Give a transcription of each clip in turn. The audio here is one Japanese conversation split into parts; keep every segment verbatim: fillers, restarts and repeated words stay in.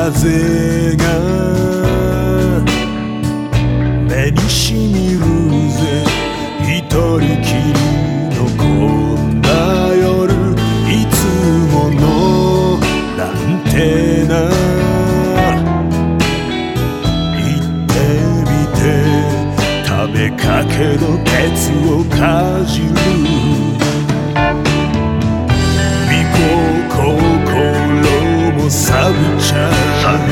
風が目にしみるぜ。一人きりのこんな夜、いつものなんてな。言ってみて食べかけのケツをかじる。身心も錆びちゃう。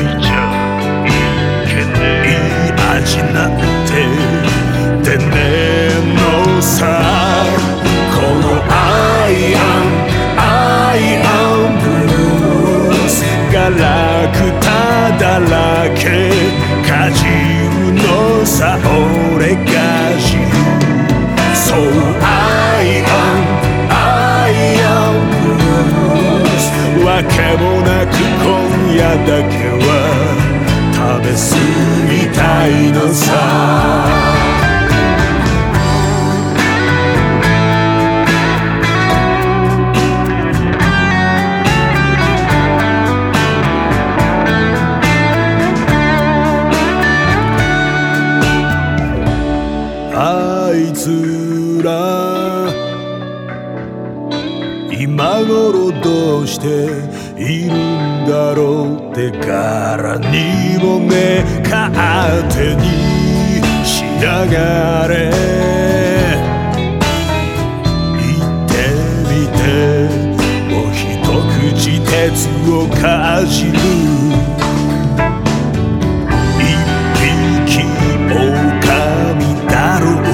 いい味なんて出ねえのさ。このアイアンアイアンブルースが楽ただらけかじるのさ。俺が知る。そうアイアンアイアンブルース。わけもなく今夜だけは食べ過ぎたいのさ。あいつら今頃どうしているんだろうって。柄にもね勝手にしやがれ。言ってみてもう一口鉄をかじる。一匹狼だろう。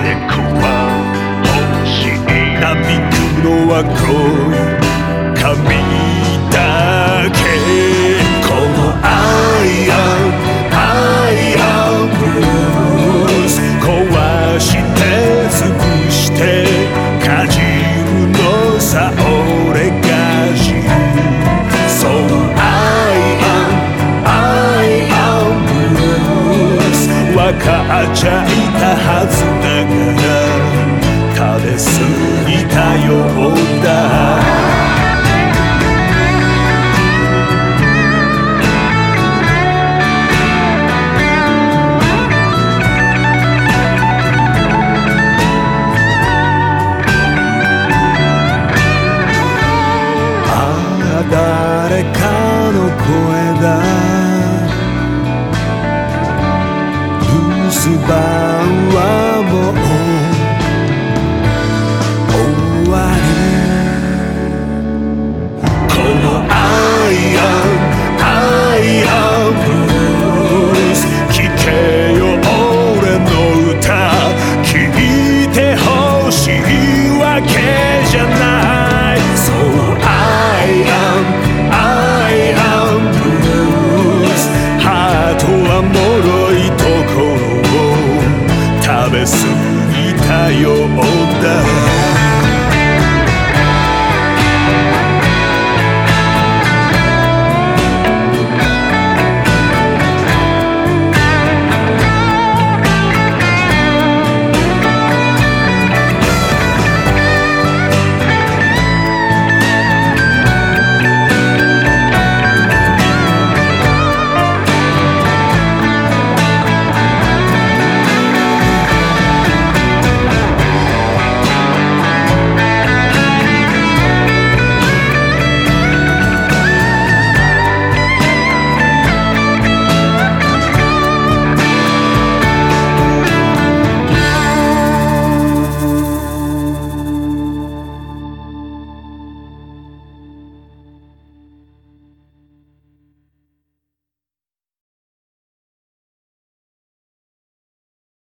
なびくのは黒い髪だけ。このアイアンアイアンブルース壊して潰してかじるのさ。俺が知る。そうアイアンアイアンブルース。わかっちゃいたはずだから食べ過ぎたようだ。